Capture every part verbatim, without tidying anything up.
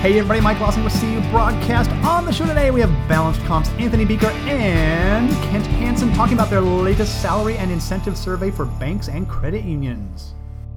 Hey everybody, Mike Lawson with C U Broadcast. On the show today, we have Balanced Comp's Anthony Beaker and Kent Hansen talking about their latest salary and incentive survey for banks and credit unions.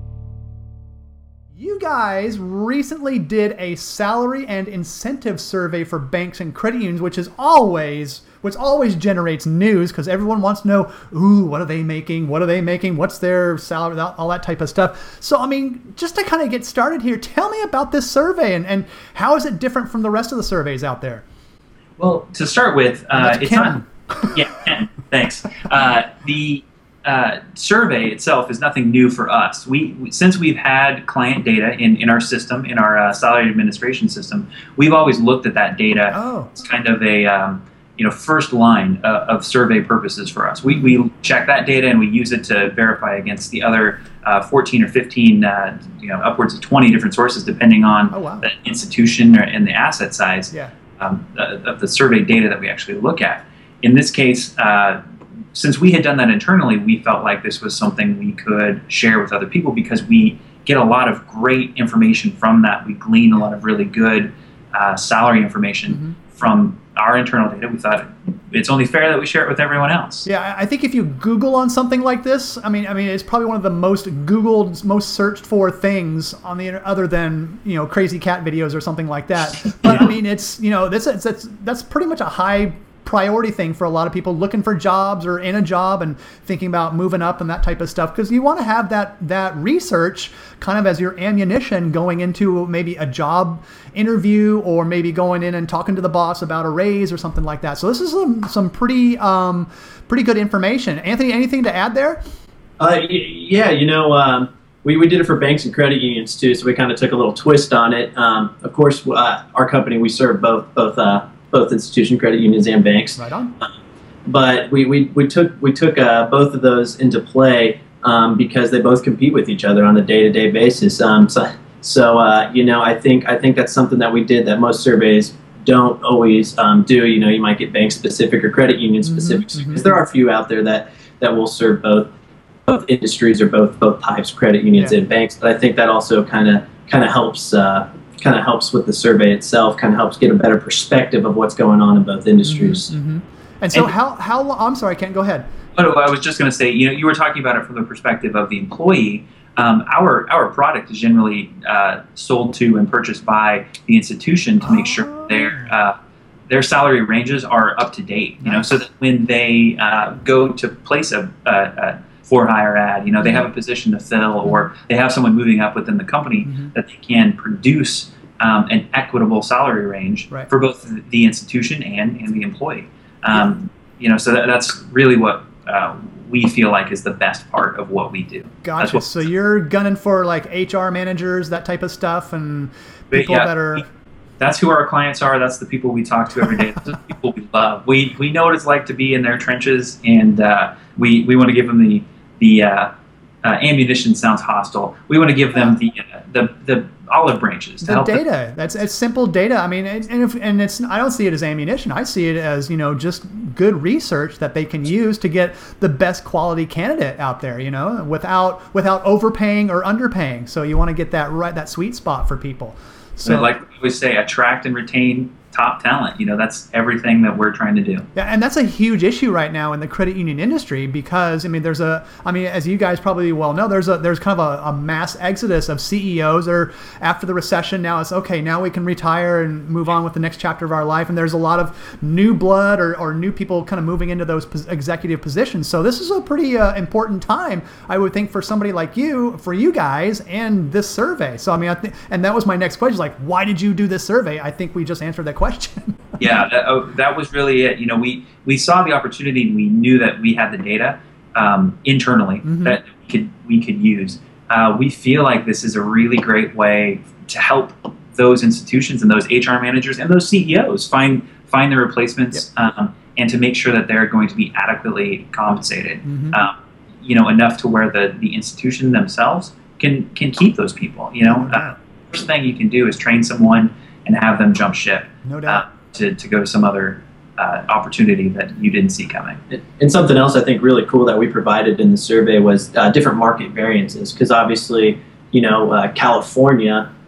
You guys recently did a salary and incentive survey for banks and credit unions, which is always, which always generates news because everyone wants to know, ooh, what are they making? What are they making? What's their salary? All that type of stuff. So, I mean, just to kind of get started here, tell me about this survey and, and how is it different from the rest of the surveys out there? Well, to start with, uh, it's Ken. not. Yeah, Ken, thanks. Uh, the Uh, survey itself is nothing new for us. We, we since we've had client data in, in our system, in our uh, salary administration system, we've always looked at that data Oh. as kind of a um, you know first line uh, of survey purposes for us. We we check that data and we use it to verify against the other uh, fourteen or fifteen, uh, you know, upwards of twenty different sources, depending on Oh, wow. the institution or, and the asset size Yeah. um, uh, of the survey data that we actually look at. In this case. Uh, Since we had done that internally, we felt like this was something we could share with other people because we get a lot of great information from that. We glean a lot of really good uh, salary information mm-hmm. from our internal data. We thought it's only fair that we share it with everyone else. Yeah, I think if you Google on something like this, I mean, I mean, it's probably one of the most Googled, most searched for things on the internet, other than you know crazy cat videos or something like that. But yeah. I mean, it's you know that's that's that's pretty much a high priority thing for a lot of people looking for jobs or in a job and thinking about moving up and that type of stuff, because you want to have that that research kind of as your ammunition going into maybe a job interview or maybe going in and talking to the boss about a raise or something like that. So this is some some pretty um, pretty good information. Anthony, anything to add there? Uh, yeah, you know, um, we, we did it for banks and credit unions too, so we kind of took a little twist on it. Um, of course, uh, our company, we serve both both uh, both institution credit unions and banks. Right on. Uh, but we, we, we took we took uh, both of those into play um, because they both compete with each other on a day-to-day basis. Um, so so uh, you know, I think I think that's something that we did that most surveys don't always um, do. You know, you might get bank specific or credit union specific because mm-hmm, mm-hmm. there are a few out there that, that will serve both both industries or both both types, credit unions yeah. and banks. But I think that also kind of kind of helps. Uh, kind of helps with the survey itself, kind of helps get a better perspective of what's going on in both industries. Mm-hmm. And so and, how, how long, I'm sorry, Ken, go ahead. But I was just going to say, you know, you were talking about it from the perspective of the employee. Um, our our product is generally uh, sold to and purchased by the institution to make oh. sure their uh, their salary ranges are up to date, you nice. know, so that when they uh, go to place a, a, a for hire ad, you know, they have a position to fill or they have someone moving up within the company mm-hmm. that they can produce um, an equitable salary range right. for both the institution and, and the employee. Um, yeah. You know, so that, that's really what uh, we feel like is the best part of what we do. Gotcha. What, so you're gunning for like H R managers, that type of stuff, and people yeah, that are... That's who our clients are. That's the people we talk to every day. Those are the people we love. We we know what it's like to be in their trenches, and uh, we, we want to give them the The uh, uh, ammunition sounds hostile. We want to give them the uh, the the olive branches to the help data. Them. That's it's simple data. I mean, and and, if, and it's I don't see it as ammunition. I see it as you know just good research that they can use to get the best quality candidate out there. You know, without without overpaying or underpaying. So you want to get that right that sweet spot for people. So and like we always say, attract and retain top talent. You know, that's everything that we're trying to do. Yeah, and that's a huge issue right now in the credit union industry because I mean, there's a, I mean, as you guys probably well know, there's a there's kind of a, a mass exodus of C E Os. Or after the recession, now it's okay. Now we can retire and move on with the next chapter of our life. And there's a lot of new blood or, or new people kind of moving into those pos- executive positions. So this is a pretty uh, important time, I would think, for somebody like you, for you guys, and this survey. So I mean, I think, and that was my next question. Like, why did you do this survey? I think we just answered that question. yeah, that, oh, that was really it. You know, we, we saw the opportunity and we knew that we had the data um, internally mm-hmm. that we could we could use. Uh, we feel like this is a really great way to help those institutions and those H R managers and those C E Os find find their replacements yep. um, and to make sure that they're going to be adequately compensated. Mm-hmm. Um, you know, enough to where the, the institution themselves can can keep those people. You know, uh, first thing you can do is train someone and have them jump ship no doubt. Uh, to, to go to some other uh, opportunity that you didn't see coming. And something else I think really cool that we provided in the survey was uh, different market variances, because obviously, you know, uh, California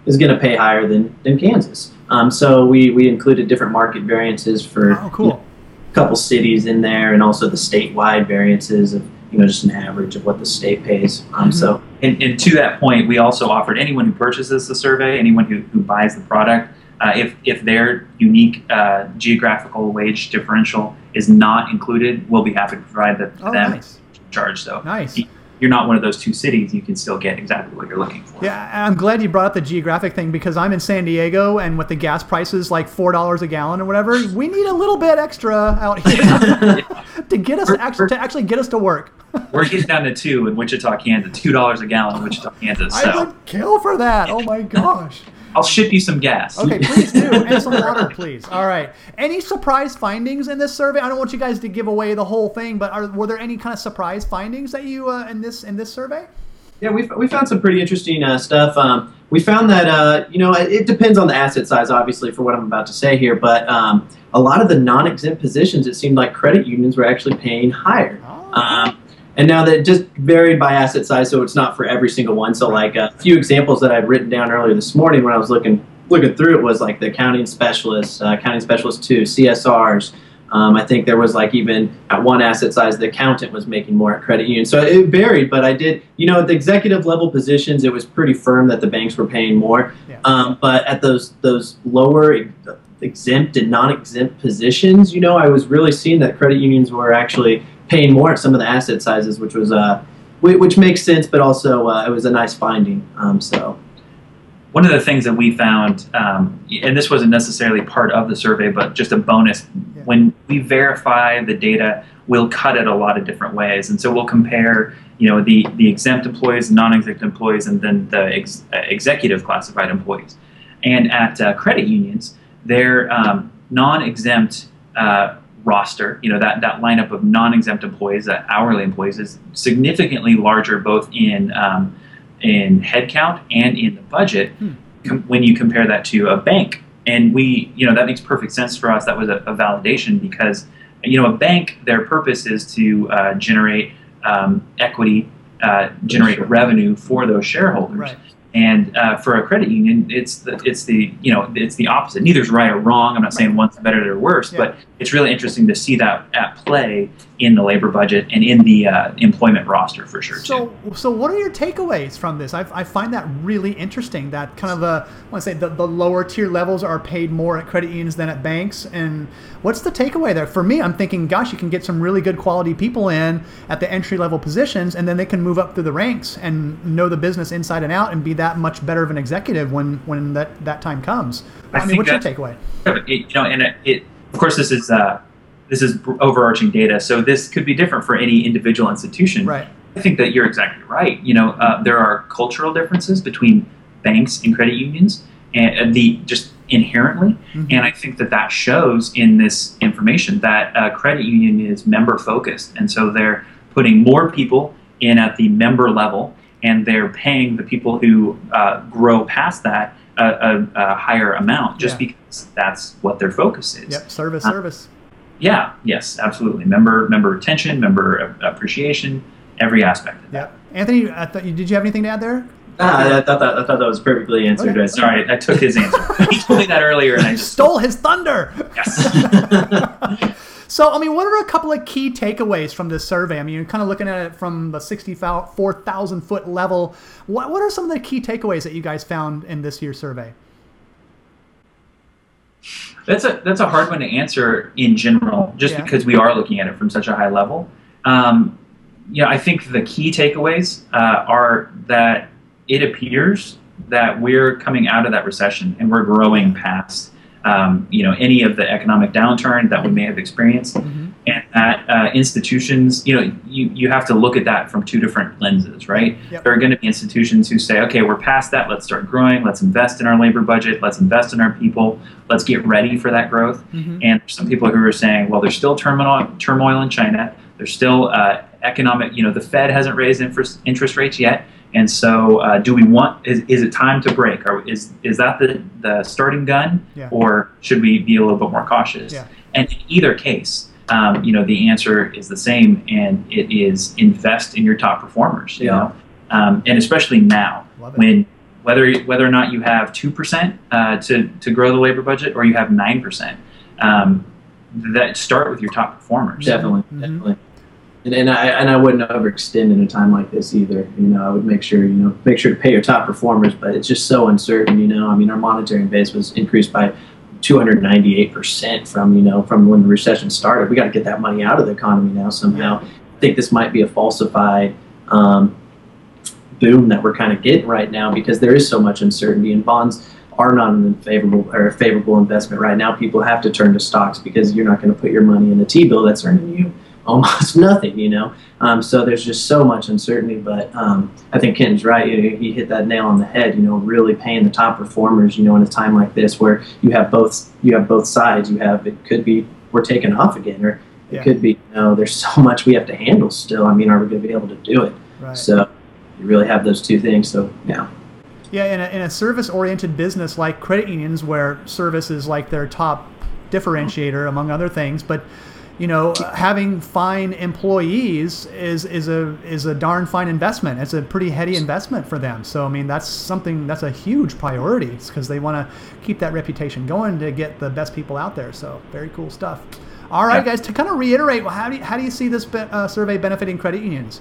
is going to pay higher than, than Kansas. Um, so we, we included different market variances for oh, cool. you know, a couple cities in there, and also the statewide variances of, you know, just an average of what the state pays. Um, Mm-hmm. So, And, and to that point, we also offered anyone who purchases the survey, anyone who, who buys the product, uh, if, if their unique uh, geographical wage differential is not included, we'll be happy to provide that to Oh, them. nice. Charge, so Nice. if you're not one of those two cities, you can still get exactly what you're looking for. Yeah, I'm glad you brought up the geographic thing, because I'm in San Diego, and with the gas prices like four dollars a gallon or whatever, we need a little bit extra out here to get us actually to actually get us to work. We're getting down to two in Wichita, Kansas, two dollars a gallon in Wichita, Kansas. I So would kill for that. Oh my gosh. I'll ship you some gas. Okay, please do. And some water, please. All right. Any surprise findings in this survey? I don't want you guys to give away the whole thing, but are, were there any kind of surprise findings that you uh, in this in this survey? yeah, we we found some pretty interesting uh, stuff. Um, we found that, uh, you know, it, it depends on the asset size, obviously, for what I'm about to say here, but um, a lot of the non-exempt positions, it seemed like credit unions were actually paying higher. Oh. Um, And now that it just varied by asset size, so it's not for every single one. So like a few examples that I'd written down earlier this morning when I was looking looking through it was like the accounting specialists, uh, accounting specialist two, C S Rs. Um, I think there was like even at one asset size, the accountant was making more at credit union. So it varied, but I did, you know, at the executive level positions, it was pretty firm that the banks were paying more. Yeah. Um, but at those those lower exempt and non-exempt positions, you know, I was really seeing that credit unions were actually paying more at some of the asset sizes, which was uh, which makes sense, but also uh, it was a nice finding. Um, so, One of the things that we found, um, and this wasn't necessarily part of the survey, but just a bonus, Yeah. when we verify the data, we'll cut it a lot of different ways, and so we'll compare, you know, the the exempt employees, non-exempt employees, and then the ex- uh, executive classified employees. And at uh, credit unions, their um, non-exempt uh, roster, you know, that, that lineup of non-exempt employees, that hourly employees, is significantly larger both in um, in headcount and in the budget Hmm. com- when you compare that to a bank. And we, you know, that makes perfect sense for us. That was a, a validation because, you know, a bank, their purpose is to uh, generate um, equity, uh, generate Sure. revenue for those shareholders. Right. And uh, for a credit union, it's the it's the you know it's the opposite. Neither's right or wrong. I'm not saying one's better or worse, Yeah. but it's really interesting to see that at play in the labor budget and in the uh, employment roster for sure too. So, so what are your takeaways from this? I, I find that really interesting. That kind of the, I want to say the, the lower tier levels are paid more at credit unions than at banks. And what's the takeaway there? For me, I'm thinking, gosh, you can get some really good quality people in at the entry level positions, and then they can move up through the ranks and know the business inside and out and be that much better of an executive when when that, that time comes. I I, mean, think what's your that's- takeaway? It, you know, and it, it of course this is uh, this is overarching data, so this could be different for any individual institution. Right. I think that you're exactly right. You know, uh, there are cultural differences between banks and credit unions, and, and the just inherently, Mhm. and I think that that shows in this information that uh, credit union is member focused, and so they're putting more people in at the member level, and they're paying the people who uh, grow past that a, a, a higher amount, just Yeah. because that's what their focus is. Yep. Service, Uh, service. Yeah. Yes. Absolutely. Member member retention, member a- appreciation, every aspect of that. Yep. Anthony, I thought you, did you have anything to add there? ah, I thought that I thought that was perfectly answered. Okay. Right? Sorry, I took his answer. He told me that earlier, and I just Stole his thunder. Yes. So, I mean, what are a couple of key takeaways from this survey? I mean, you're kind of looking at it from the sixty-four thousand foot level. What, what are some of the key takeaways that you guys found in this year's survey? That's a that's a hard one to answer in general, just Yeah. because we are looking at it from such a high level. Um, you know, I think the key takeaways uh, are that it appears that we're coming out of that recession and we're growing past, um, you know, any of the economic downturn that we may have experienced, Mm-hmm. and that uh, institutions, you know, you you have to look at that from two different lenses, right? Yep. There are going to be institutions who say, okay, we're past that. Let's start growing. Let's invest in our labor budget. Let's invest in our people. Let's get ready for that growth. Mm-hmm. And there's some people who are saying, well, there's still turmoil, turmoil in China. There's still uh, economic, you know, the Fed hasn't raised interest, interest rates yet. And so uh, do we want, is, is it time to break? Or is, is that the, the starting gun? Yeah. Or should we be a little bit more cautious? Yeah. And in either case, um, you know, the answer is the same, and it is invest in your top performers, you Yeah. know, um, and especially now Love it. when whether whether or not you have two percent uh, to to grow the labor budget or you have nine percent. Um, that start with your top performers. Definitely, Mm-hmm. definitely. And, and I and I wouldn't overextend in a time like this either. You know, I would make sure you know make sure to pay your top performers, but it's just so uncertain. You know, I mean, our monetary base was increased by two hundred ninety-eight percent from you know from when the recession started. We got to get that money out of the economy now somehow. I think this might be a falsified um, boom that we're kind of getting right now because there is so much uncertainty, and bonds are not an favorable or a favorable investment right now. People have to turn to stocks because you're not going to put your money in a T-bill that's earning you almost nothing, you know. Um, so there's just so much uncertainty. But um, I think Kenton's right. You know, he hit that nail on the head. You know, really paying the top performers. You know, in a time like this where you have both you have both sides. You have it could be we're taking off again, or it Yeah. could be you know there's so much we have to handle still. I mean, are we going to be able to do it? Right. So you really have those two things. So yeah. Yeah, in a, in a service-oriented business like credit unions, where service is like their top differentiator among other things, but you know, having fine employees is is a is a darn fine investment. It's a pretty heady investment for them. So I mean, that's something that's a huge priority because they want to keep that reputation going to get the best people out there. So very cool stuff. All right, Yeah. guys, to kind of reiterate, how do you, how do you see this be, uh, survey benefiting credit unions?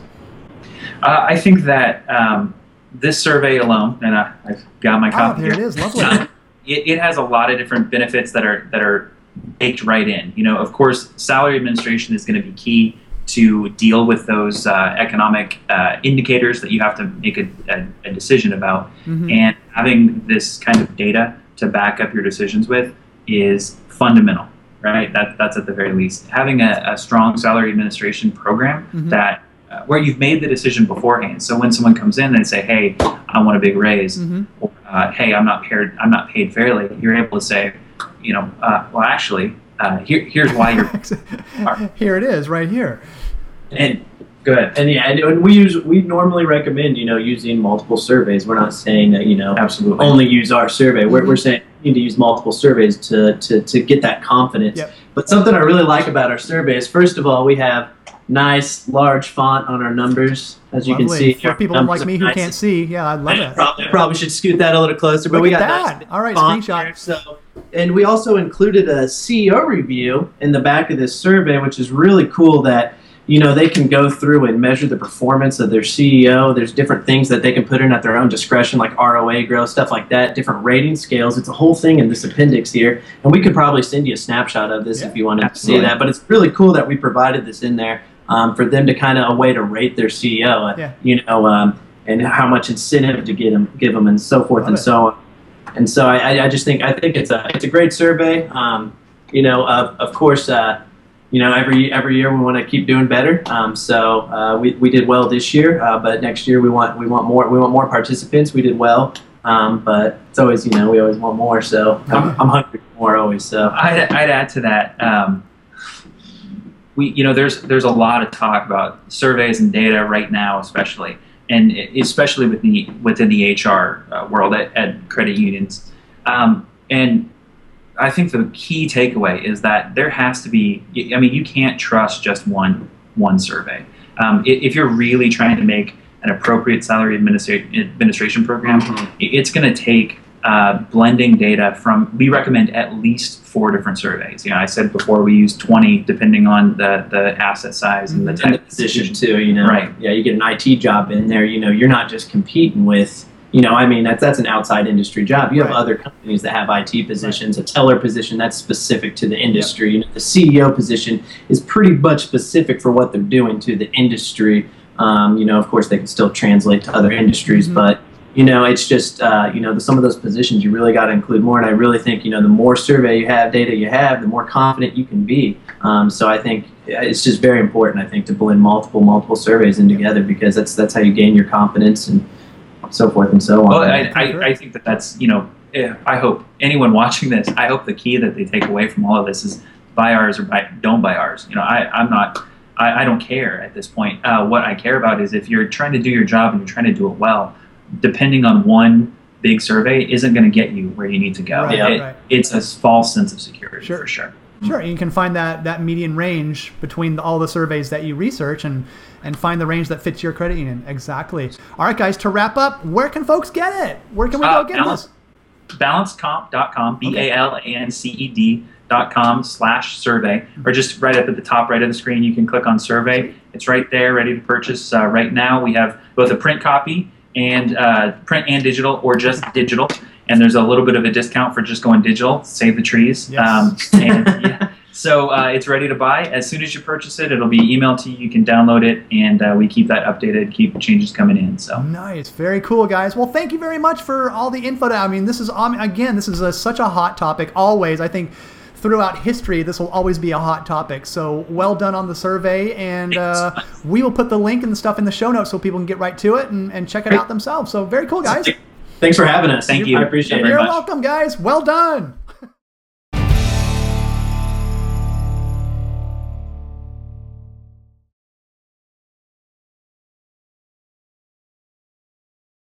Uh, I think that um, this survey alone, and I, I've got my Oh, copy there it here. is. Lovely. It, it has a lot of different benefits that are that are baked right in. You know, of course, salary administration is going to be key to deal with those uh, economic uh, indicators that you have to make a, a, a decision about. Mhm. And having this kind of data to back up your decisions with is fundamental, right? That, that's at the very least. Having a, a strong salary administration program Mhm. that uh, where you've made the decision beforehand. So when someone comes in and say, "Hey, I want a big raise," Mhm. or uh, "Hey, I'm not paid, I'm not paid fairly," you're able to say, you know, uh, well, actually, uh, here, here's why you're. Here it is, right here. And Go ahead. And yeah, and we use we normally recommend you know using multiple surveys. We're not saying that you know Absolutely. only use our survey. We're, Mhm. we're saying you need to use multiple surveys to to, to get that confidence. Yep. But something I really like about our survey is first of all we have nice large font on our numbers, as you Lovely. can see. For Our people numbers like me are who nice. can't see, yeah, I love I it. probably, probably should scoot that a little closer, but Look we at got that. nice All right, font screenshot. here, so, and we also included a C E O review in the back of this survey, which is really cool that you know they can go through and measure the performance of their C E O. There's different things that they can put in at their own discretion, like R O A growth, stuff like that, different rating scales. It's a whole thing in this appendix here, and we could probably send you a snapshot of this Yeah, if you wanted absolutely. to see that. But it's really cool that we provided this in there um, for them to kind of a way to rate their C E O. uh, Yeah. You know. Um, and how much incentive to get them, give them, and so forth Love and it. so on. And so I, I- I just think I think it's a it's a great survey. Um, you know, of of course, uh, you know every every year we want to keep doing better. Um, so uh, we we did well this year, uh, but next year we want we want more we want more participants. We did well, um, but it's always you know we always want more. So I'm, I'm hungry for more always. So I'd, I'd add to that. Um, we, you know, there's there's a lot of talk about surveys and data right now, especially, and especially with the within the H R uh, world at, at credit unions. Um, and I think the key takeaway is that there has to be. I mean, you can't trust just one one survey. Um, i- if you're really trying to make an appropriate salary administra- administration program, Mhm. i- it's going to take uh, blending data from. We recommend at least four different surveys. You know, I said before we use twenty depending on the the asset size and the and type the of position too. You know, Right. Yeah, you get an I T job in there. You know, you're not just competing with. You know, I mean, that's that's an outside industry job. You have Right. other companies that have I T positions, a teller position that's specific to the industry. You know, the C E O position is pretty much specific for what they're doing to the industry. Um, you know, of course, they can still translate to other industries, Mhm. but you know, it's just uh, you know, the, some of those positions you really got to include more. And I really think you know, the more survey you have, data you have, the more confident you can be. Um, so I think it's just very important. I think to blend multiple multiple surveys in together because that's that's how you gain your confidence and so forth and so on. Well, I, I, I think that that's, you know, eh, I hope anyone watching this, I hope the key that they take away from all of this is buy ours or buy, don't buy ours. You know, I, I'm not, I, I don't care at this point. Uh, what I care about is if you're trying to do your job and you're trying to do it well, depending on one big survey isn't going to get you where you need to go. Right, It- right. It's a false sense of security Sure. for sure. Sure, you can find that that median range between the, all the surveys that you research and and find the range that fits your credit union. Exactly. All right, guys, to wrap up, where can folks get it? Where can we Uh, go get balance, this? balancecomp dot com, B A L A N C E D dot com slash survey, or just right up at the top right of the screen, you can click on survey. It's right there, ready to purchase. Uh, right now, we have both a print copy and uh, print and digital, or just digital. And there's a little bit of a discount for just going digital. Save the trees. Yes. Um, and, yeah. So uh, it's ready to buy. As soon as you purchase it, it'll be emailed to you. You can download it, and uh, we keep that updated, keep changes coming in. So nice, very cool, guys. Well, thank you very much for all the info. I mean, this is um, again, this is a, such a hot topic. Always, I think, throughout history, this will always be a hot topic. So well done on the survey, and uh, we will put the link and the stuff in the show notes so people can get right to it and, and check it out themselves. So very cool, guys. Thanks for having us. Thank you. I appreciate it. You're very much. welcome, guys. Well done.